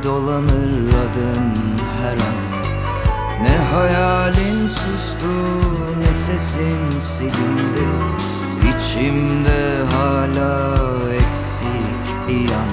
dolanır adın her an. Ne hayalin sustu, ne sesin silindi. İçimde hala eksik bir yan.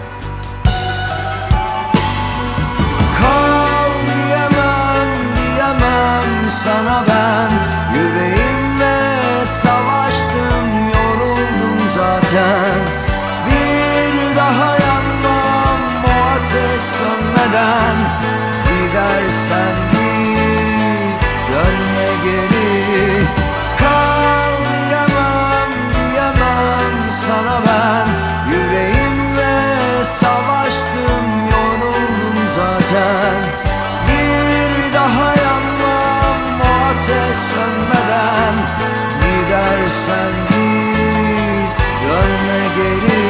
Kal diyemem, diyemem sana ben. Yüreğimle savaştım, yoruldum zaten. Bir daha yanmam o ateş sönmeden. Gidersen git, dönme geri. Kal diyemem, diyemem sana ben. Yüreğimle savaştım, yoruldum zaten. Bir daha yanmam o ateş sönmeden. Gidersen git, dönme geri.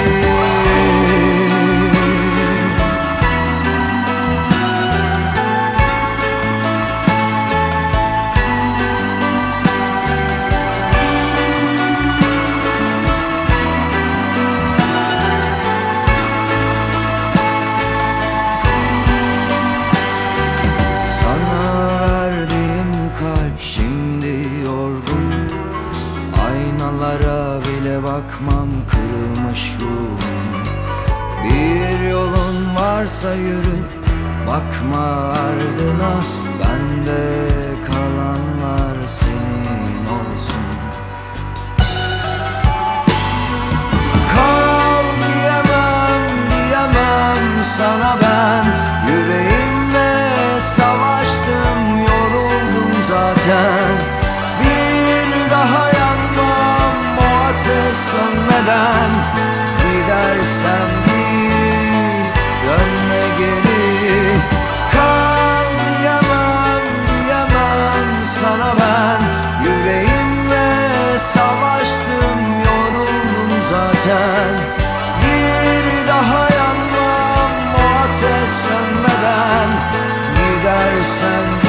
Aynalara bile bakmam, kırılmış ruhum. Bir yolun varsa yürü, bakma ardına. Bende kalanlar senin olsun. Kal diyemem, diyemem sana ben. Yüreğimle savaştım, yoruldum zaten. Bir daha ateş sönmeden. Gidersen git, dönme geri. Kal diyemem, diyemem sana ben. Yüreğimle savaştım, yoruldum zaten. Bir daha yanmam o ateş sönmeden. Gidersen